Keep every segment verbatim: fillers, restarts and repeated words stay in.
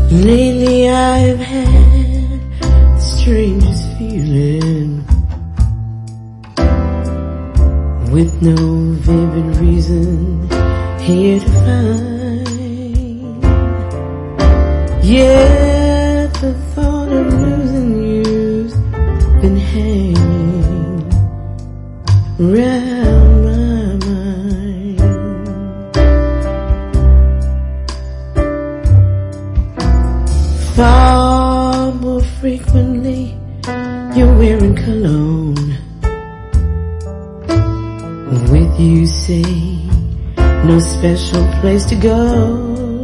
Lately I've had the strangest feeling, with no vivid reason here to find. Yet the thought of losing you's been hanging round my mind. Far more frequently you're wearing cologne. With you say no special place to go.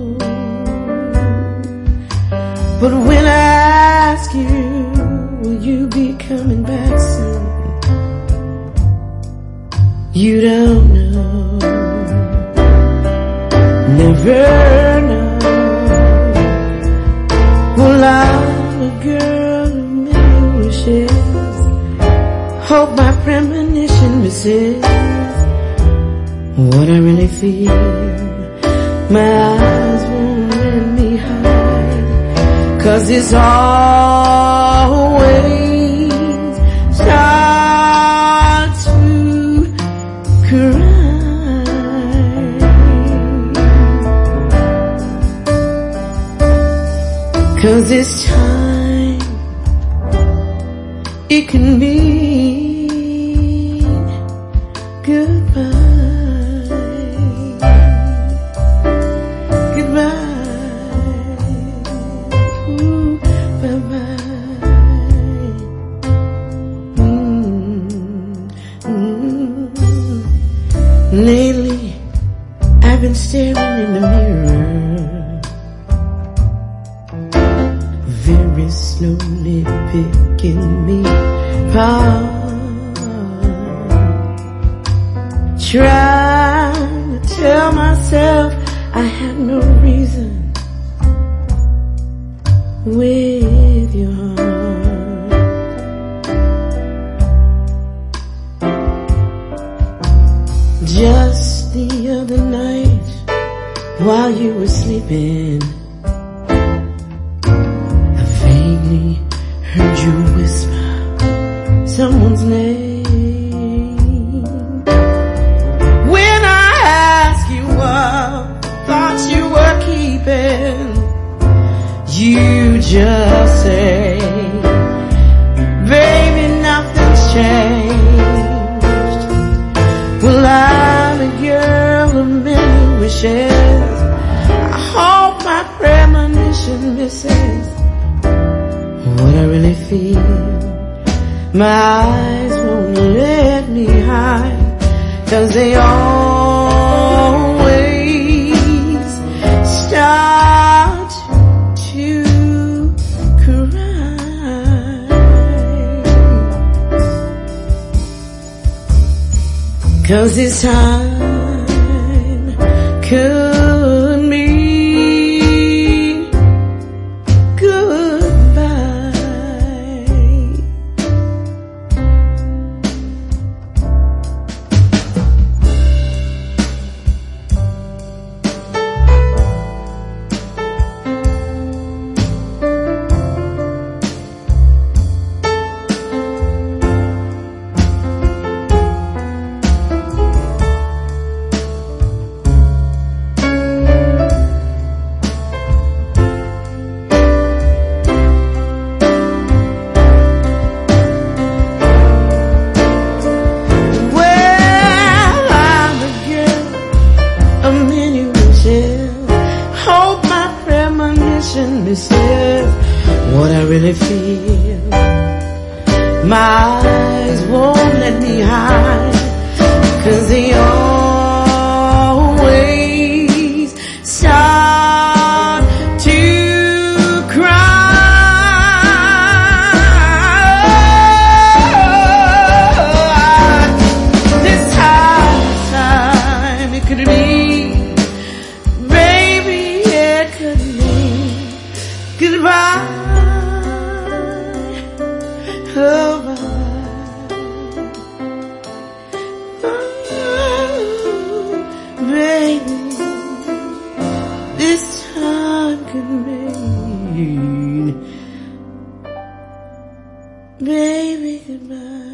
But when I ask you, will you be coming back soon? You don't know, never know. Well, I'm a girl of many wishes. Hope my premonition misses what I really feel. My eyes won't let me hide, 'cause it's always start to cry. 'Cause it's time, it can mean goodbye. Lately, I've been staring in the mirror, very slowly picking me apart, trying to tell myself I had no reason with your heart. Just the other night, while you were sleeping, I vaguely heard you whisper someone's name. When I asked you what thoughts you were keeping, you just say, baby, nothing's changed. Well, I'm a girl of many wishes. I hope my premonition misses what I really feel. My eyes won't let me hide, 'cause they always start to cry. 'Cause this time could mean goodbye. Misses what I really feel. My eyes won't let me hide, 'cause they always start to cry. This time, this time it could be, baby, it could be goodbye. Oh, oh, baby, this time can be Baby, goodbye.